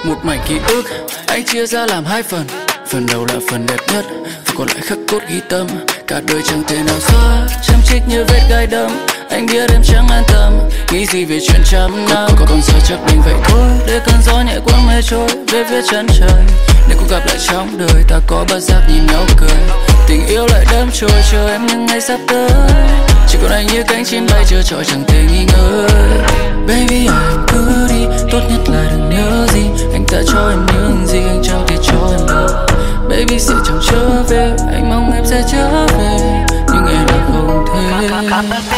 Một mảnh ký ức anh chia ra làm hai phần. Phần đầu là phần đẹp nhất, và còn lại khắc cốt ghi tâm. Cả đời chẳng thể nào xóa, chăm chích như vết gai đâm. Anh biết em chẳng an tâm, nghĩ gì về chuyện trăm năm. Còn giờ chắc đành vậy thôi, để cơn gió nhẹ quăng mây trôi về phía chân trời. Nếu có gặp lại trong đời, ta có bất giác nhìn nhau cười. Tình yêu lại đắm trôi, chờ em những ngày sắp tới. Chỉ còn anh như cánh chim bay chờ trọi chẳng thể nghi ngờ. Baby anh cứ đi, tốt nhất là đừng nhớ gì. Anh đã cho em những gì, anh chẳng thể cho em được. Baby sẽ chẳng trở về, anh mong em sẽ trở về, nhưng em là không thể.